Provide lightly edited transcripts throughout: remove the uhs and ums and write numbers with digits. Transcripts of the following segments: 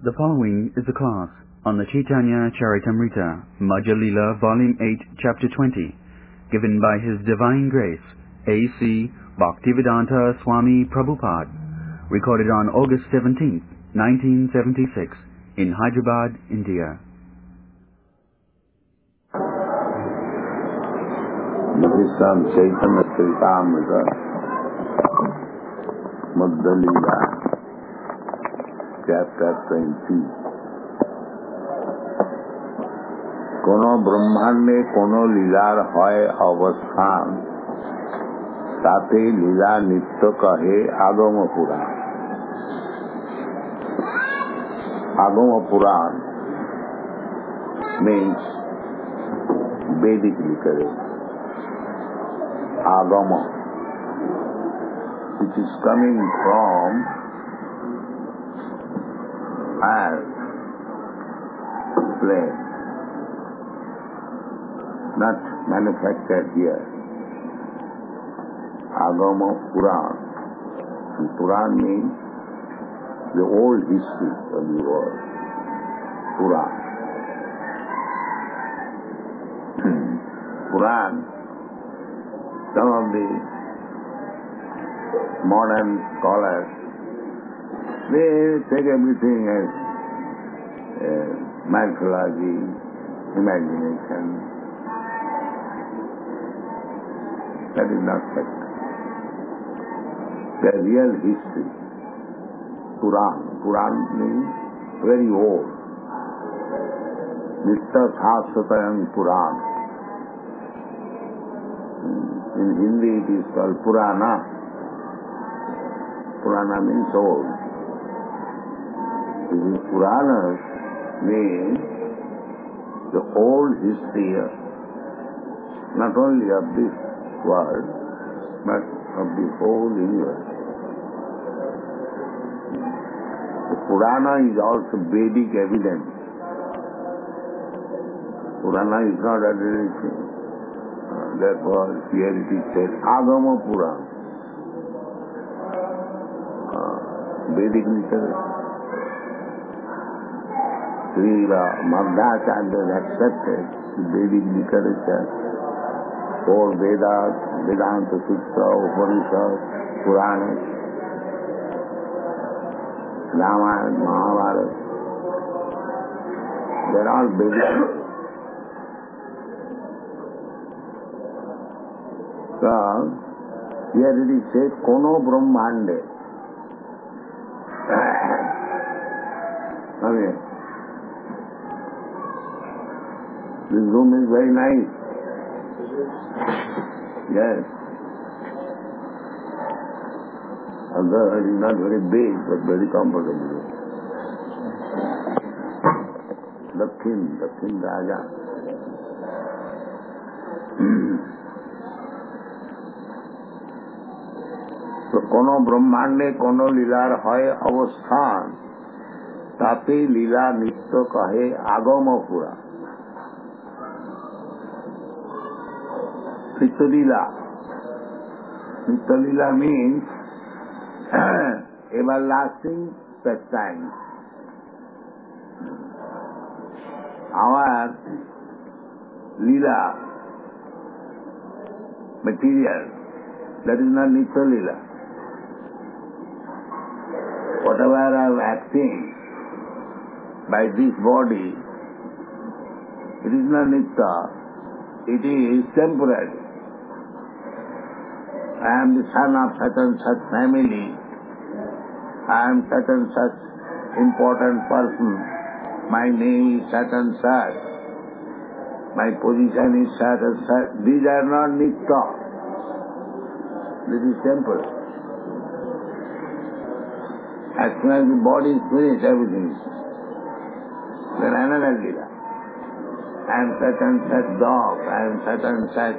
The following is a class on the Chaitanya Charitamrita, Madhya Leela, Volume 8, Chapter 20, given by His Divine Grace, A.C. Bhaktivedanta Swami Prabhupada, recorded on August 17, 1976, in Hyderabad, India. Madhya Chaitanya Charitamrita, Madhya Leela, Chapter 20. কোনো ব্রহ্মাণ্ডে কোনো লীলার হয় অবস্থান, তাতে লীলা নিত্য কহে আগম পুরাণ। আগম পুরাণ means Vedic literature. Agama, which is coming from as plain, not manufactured here. Agama Puran. And Puran means the old history of the world. Puran. Puran, some of the modern scholars, they take everything as mythology, imagination. That is not fact. The real history, Puran. Puran means very old. Nitya Sahasratayam Puran. In Hindi it is called Purana. Purana means old. These Puranas means the old history not only of this world, but of the whole universe. The Purana is also Vedic evidence. Purana is not ordinary thing. Therefore, here it is said, Agama Purana. Vedic literature. Srila Madhacharya has accepted the Vedic literature. Four Vedas, Vedanta Sutra, Upanishad, Purana, Ramayana, Mahabharata. They are all Vedic. So, here it is said, Kono Brahmande. Okay. This room is very nice. Yes. Although it is not very big, but very comfortable. Dakhin Raja. So, কোনো ব্রহ্মাণ্ডে কোনো লীলার হয় অবস্থান, তাতে লীলা নিত্য কহে আগম পুরাণ। Nityalila. Nityalila means everlasting pastime. Our lila, material, that is not Nityalila. Whatever I am acting by this body, it is not Nitya, it is temporary. I am the son of such and such family. I am such and such important person. My name is such and such. My position is such and such. These are not Nitya. This is temporary. As soon as the body is finished, everything is finished. Then another Lila. I am such and such dog. I am such and such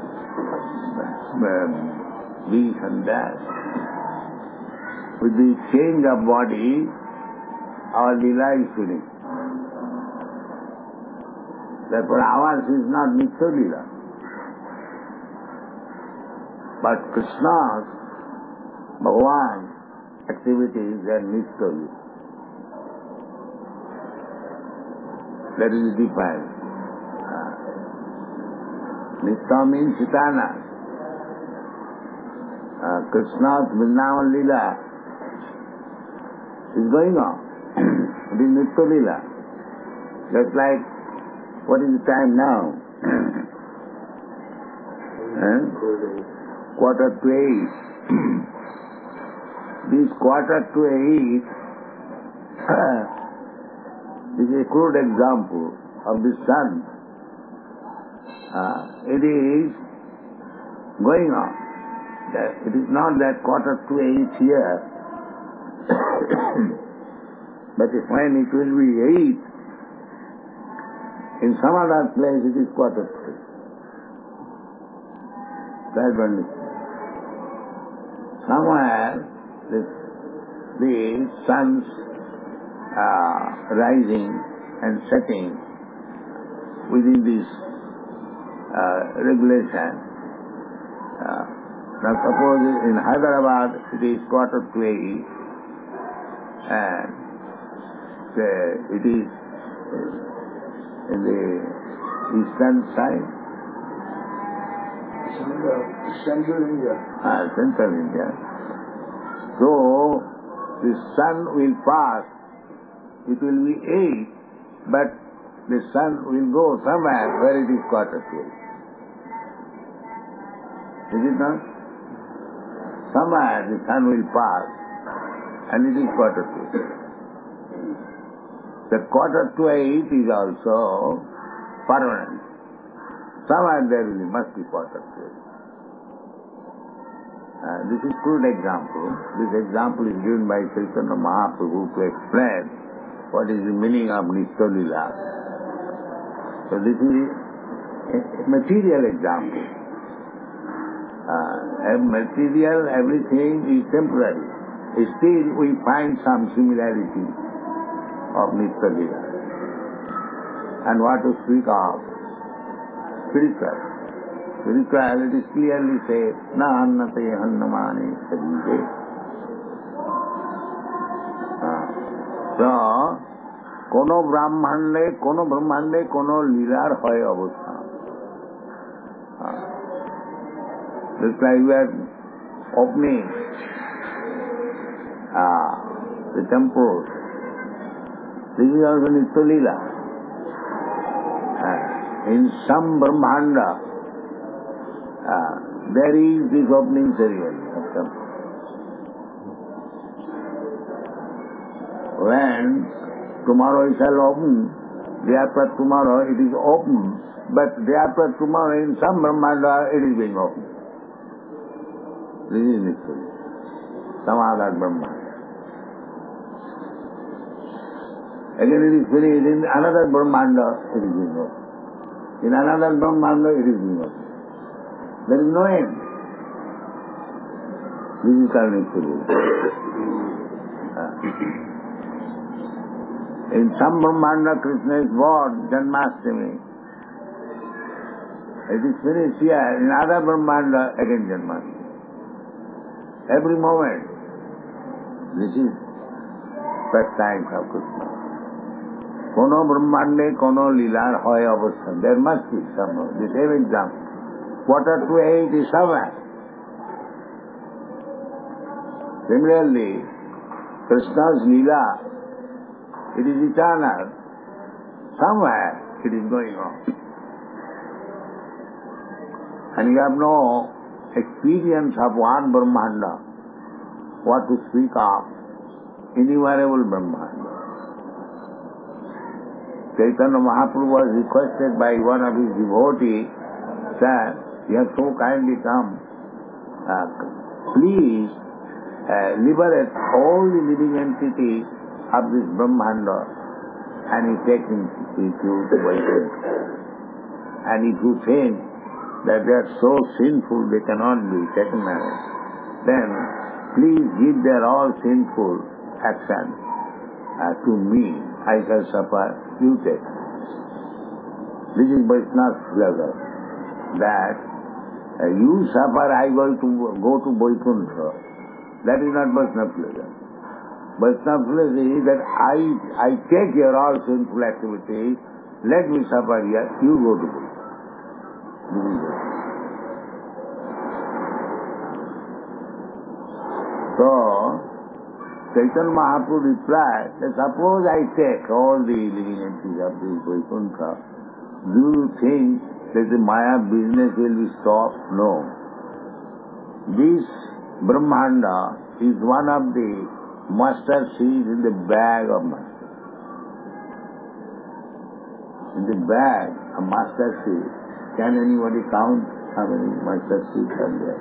this and that. With the change of body, our lila is finished. Therefore ours is not Nitya Lila. But Krishna's, Bhagavan's activities are Nitya Lila. That is the difference. Nitya means eternal. Krishna's Vrindavan Leela is going on. It is Nitya Leela. Just like, what is the time now? 7:45. This 7:45 is a crude example of the sun. It is going on. It is not that 7:45 here, but when it will be 8, in some other place it is 7:45. That's one thing. Somewhere the sun's rising and setting within this regulation. Now suppose in Hyderabad it is 7:45 and it is in the eastern side. Central India. Central India. So the sun will pass, it will be 8, but the sun will go somewhere where it is 7:45. Is it not? Somewhere the sun will pass and it is 7:45. The 7:45 is also permanent. Somewhere there must be 7:45. This is crude example. This example is given by Chaitanya Mahaprabhu to explain what is the meaning of Nitya Leela. So this is a material example. Material, everything is temporary. Still we find some similarity of Nitya Leela. And what to speak of? Spiritual. Spiritual, it is clearly said, na annate hannamane sarije. So, kono brahmande, kono leelar hoy avasthan. Just like we are opening the temples. This is also Nitya Leela. In some Brahmanda, there is this opening ceremony of temple. When tomorrow it shall open, day after tomorrow it is open, but day after tomorrow in some Brahmanda it is being opened. This is Nitya Leela. Some other Brahmanda. Again it is finished in another Brahmanda, it is being opened. In another Brahmanda it is being opened. There is no end. This is called Nitya Leela. In some Brahmanda, Krishna is born, Janmashtami. It is finished here. In other Brahmanda, again Janmashtami. Every moment. This is pastime of Krishna. Kono Brahmande, kono Leelar hoy avasthan. There must be some. The same example. 7:45 is somewhere. Similarly, Krishna's Leela, it is eternal. Somewhere it is going on. And you have no experience of one Brahmanda. What to speak of? Innumerable Brahmanda. Chaitanya Mahaprabhu was requested by one of his devotees, "Sir, you have so kindly come. Please liberate all the living entities of this Brahmanda and you take him with you to Vaikuntha. And if you think that they are so sinful they cannot be taken away, then please give their all sinful actions to me. I shall suffer, you take. This is Vaishnava's flavor. That you suffer, I go to Vaikuntha. That is not Vaishnava flavor. Vaishnava flavor is that I take your all sinful activities let me suffer here, you go to Buddha. This is it. So, Chaitanya Mahaprabhu replied that suppose I take all the living entities of this Vaikuntha, do you think that the Maya business will be stopped? No. This Brahmanda is one of the mustard seeds in the bag of mustard. In the bag of mustard seed, can anybody count how many mustard seeds are there?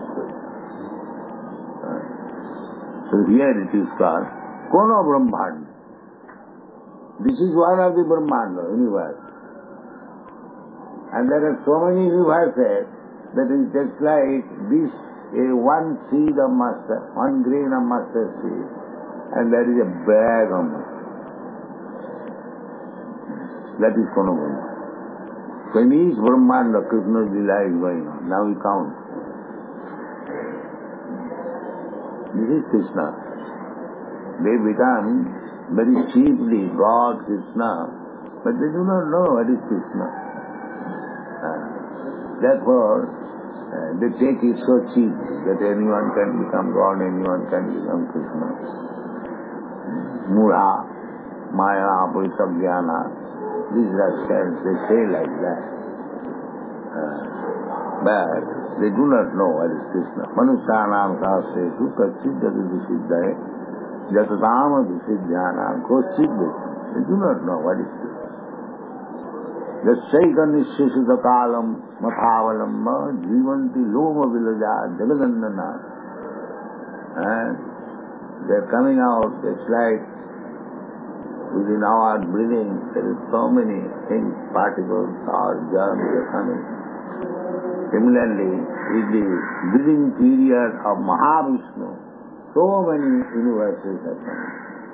So here it is called Kono Brahmanda. This is one of the Brahmanda universe. And there are so many universes that is just like this, one seed of mustard, one grain of mustard seed, and there is a bag of mustard. That is Kono Brahmanda. So in each Brahmanda, Krishna's Lila is going on. Now we count. This is Krishna. They become very cheaply God, Krishna, but they do not know what is Krishna. Therefore, they take it so cheap that anyone can become God, anyone can become Krishna. Mura, Maya, Purisabhyana, these rascals, they say like that. But they do not know what is Krishna. Manusyanam sahasresu kachit jagavisiddhaye jatatam visiddhyanam kochit vishnu. They do not know what is Krishna. Jasyaika nisheshuta kalam mathavalamma jivanti loma vilaja jagadandana. And they are coming out, it's like within our breathing there is so many things, particles or germs are coming. Similarly, with the breathing period of Mahavishnu, so many universes are coming.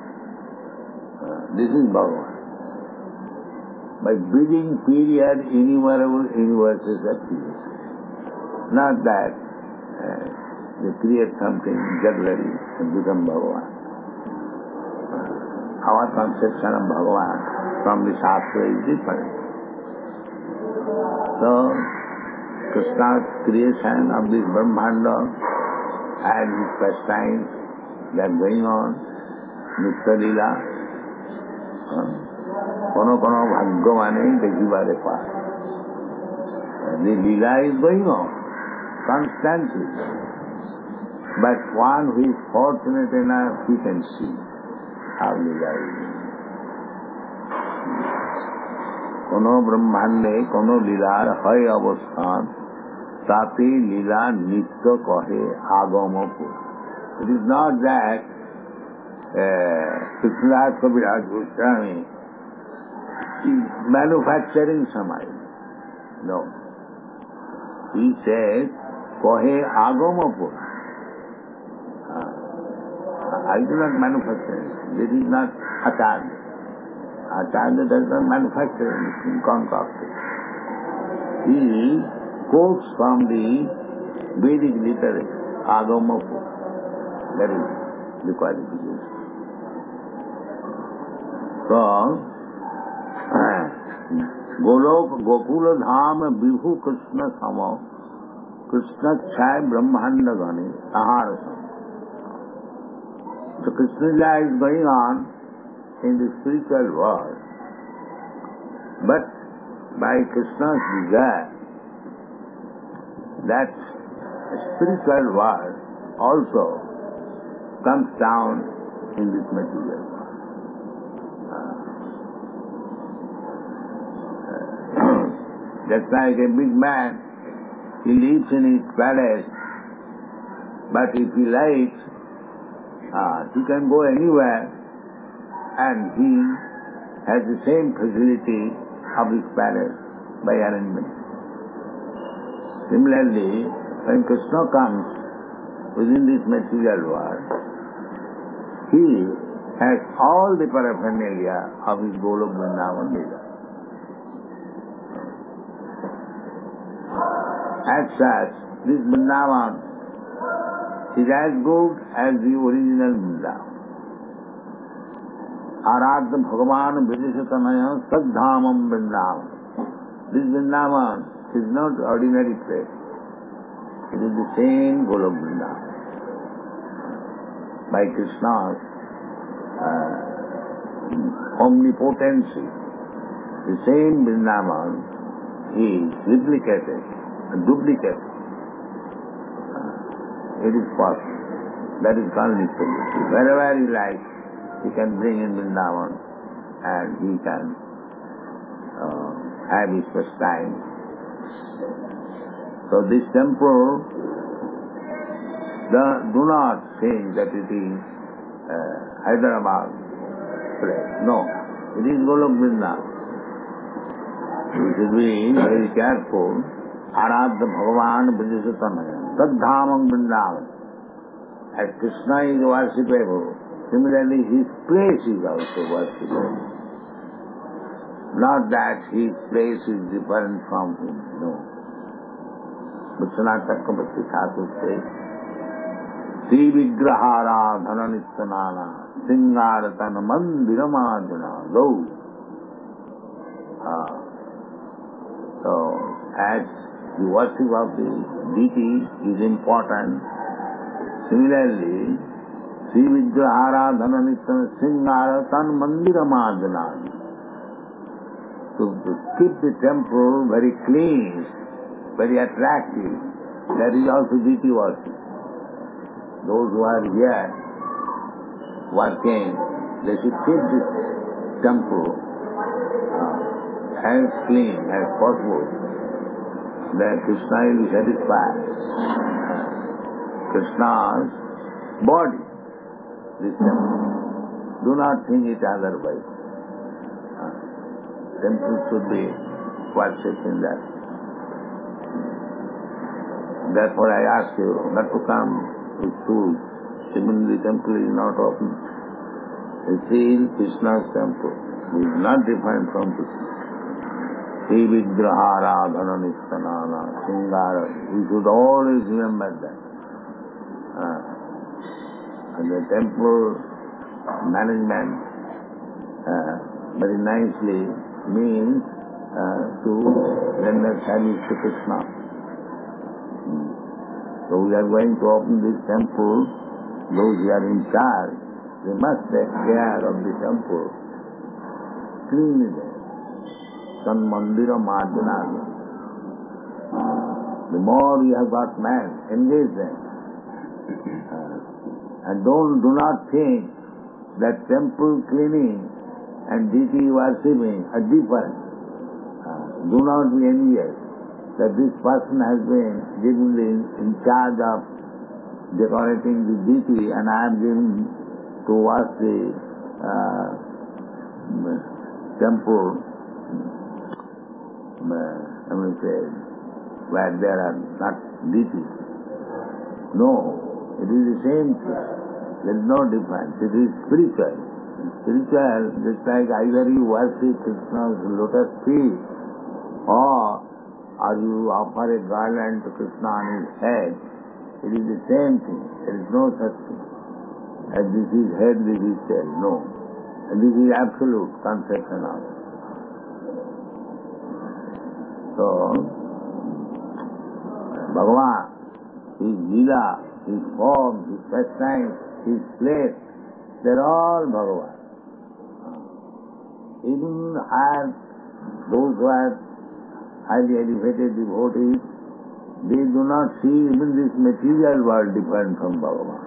This is Bhagavan. By breathing period, innumerable universes are created. Not that they create something jugglery and become Bhagavan. Our conception of Bhagavan from the Shastra is different. So, Krishna's creation of this Brahmanda and his pastimes, they are going on, Nitya Lila. Kono Bhagavane Dekibare Pa. The Lila is going on constantly. But one who is fortunate enough, he can see how Lila is going. Kono Brahmande, Kono Lila, Hai Avasthan, Sati Lila Nitya Kahe Agamapu. It is not that Krishnadas Kaviraj Goswami is manufacturing some idea. No. He says, Kahe Agamapu. I do not manufacture anything. This is not Acharya. Acharya does not manufacture anything, concoct it. He quotes from the Vedic literature, Agamapu. That is the qualification. So, Gokula Dham Vibhu Krishna Sama Krishna Chai Brahmanda Gani Ahara Sama. So Krishna Lila is going on in the spiritual world, but by Krishna's desire, that spiritual world also comes down in this material world. Just like a big man, he lives in his palace, but if he likes, he can go anywhere and he has the same facility of his palace by arrangement. Similarly, when Krishna comes within this material world, he has all the paraphernalia of his Golok Vrindavan Lila. As such, this Vrindavan is as good as the original Vrindavan. Aradha Bhagavan Vijaysatanaya Saddhamam Vrindavan. This Vrindavan is not ordinary place. It is the same Golok Vrindavan. By Krishna's omnipotency, the same Vrindavan is replicated and duplicated. It is possible. That is called Nityamurti. Wherever he likes, he can bring in Vrindavan and he can have his first time. So this temple, do not think that it is Hyderabad place. No, it is Golok Vrindavan. You should be very careful. Aradha Bhagavan Vijaysatanaya Saddhamam Vrindavan. As Krishna is worshipable, similarly his place is also worshipable. Not that his place is different from him, no. Vishwanath Chakravarti Thakur says, Sri Vigrahara Dhananityanana Singaratana Mandiramadana Lo. So, as the worship of the deity is important, similarly, Sri Vigrahara Dhananityanana Singaratana Mandiramadana. To keep the temple very clean, very attractive, that is also deity worship. Those who are here working, they should keep this temple as clean as possible. Then Krishna will be satisfied. Krishna's body, this temple. Do not think it otherwise. Temple should be worshipped in that. Therefore I ask you not to come with food. Even the temple is not open. It's still Krishna's temple. It is not different from Krishna. Sri Vigrahara Dhananityanana Singara. You should always remember that. And the temple management very nicely means to render service to Krishna. So we are going to open this temple. Those who are in charge, they must take care of the temple. Cleanliness. San Mandira Madhyanada. The more you have got men, engage them. And do not think that temple cleaning and deity worshipping are different. Do not be envious that this person has been given in charge of decorating the deity and I am given to wash the temple, where there are not deities. No, it is the same thing. There is no difference. It is spiritual. Spiritual, just like either you worship Krishna's lotus feet or you offer a garland to Krishna on his head, it is the same thing. There is no such thing. As this is head, this is tail. No. And this is absolute conception of it. So, Bhagavan, his lila, his form, his pastime, his place, they are all Bhagavan. Even those who are highly elevated devotees, they do not see even this material world different from Bhagavan.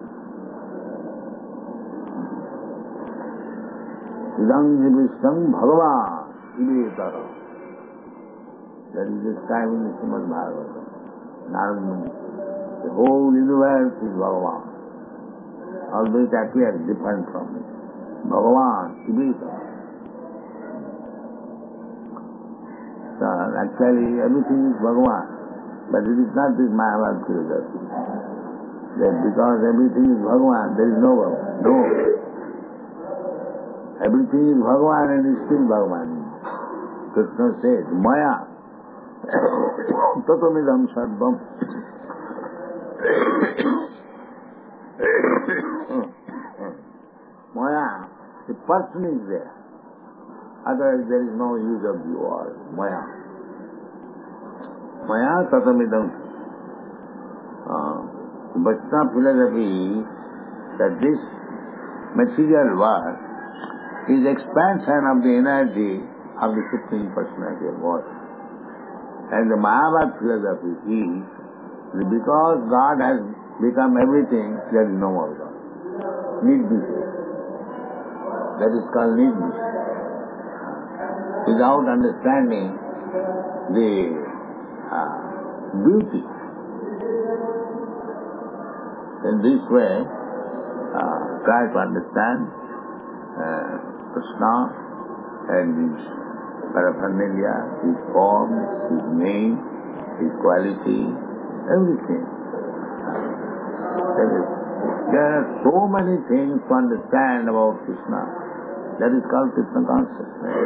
Idam Vishtam Bhagavan Ivetara. That is described in the Srimad Bhagavatam. Narada Muni. The whole universe is Bhagavan. Although it appears different from it. Bhagavan Ivetara. So actually everything is Bhagavan, but it is not this Mayavad philosophy. That because everything is Bhagavan, there is no Bhagavan. No. Everything is Bhagavan and is still Bhagavan. Krishna says, Maya tatamidam sarvam Maya The person is there. Otherwise there is no use of the word, maya. Maya tatamidam. Vaishnava philosophy that this material world is expansion of the energy of the Supreme Personality of God. And the Mayavad philosophy is that because God has become everything, there is no more God. Nirvishesha. That is called nirvishesha. Without understanding the beauty. In this way, try to understand Krishna and his paraphernalia, his form, his name, his quality, everything. There are so many things to understand about Krishna. That is called Krishna consciousness.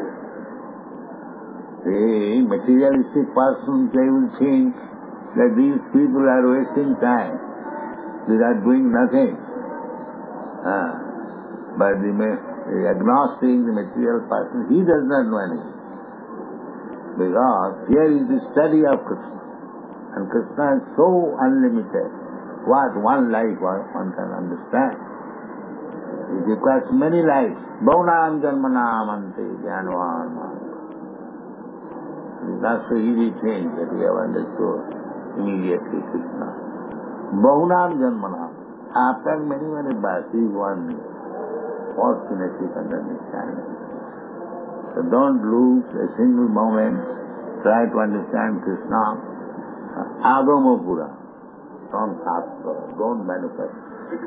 The materialistic persons, they will think that these people are wasting time. They are doing nothing. But the agnostic, the material person, he does not know anything. Because here is the study of Krishna. And Krishna is so unlimited. What one life one can understand. It requires many lives. Bhaunam janmanam ante jnanavan. It's not so easy thing that we have understood immediately Krishna. Bahunam janmanam. After many births, he is one fortunately can understand. So don't lose a single moment. Try to understand Krishna. Agama Pura. From Shastra. Don't manifest.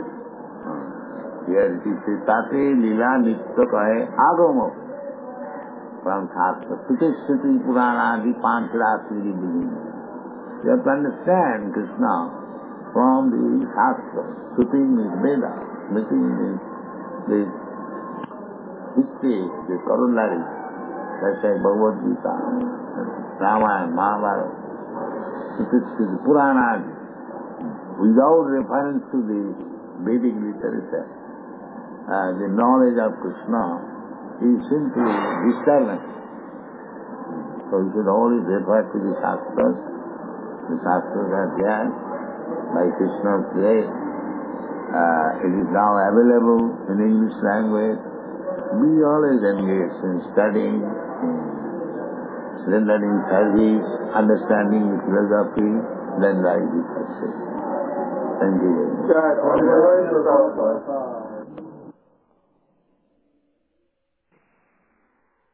Here it is Tate Lila Nitya Kahe Agama Pura. From Shastra. Shruti Purana Adi Panchara Sri begins. You have to understand Krishna from the Shastra. Shruti means Veda. Smriti means the history, the corollary. That's like Bhagavad Gita, Ramayana, Mahabharata. Shruti Purana Adi. Without reference to the Vedic literature, the knowledge of Krishna is simply disturbance. So we should always refer to the Shastras. The Shastras are there by Krishna's grace. It is now available in English language. Be always engaged in studying, rendering service, understanding the philosophy, then rise the success. Thank you very much.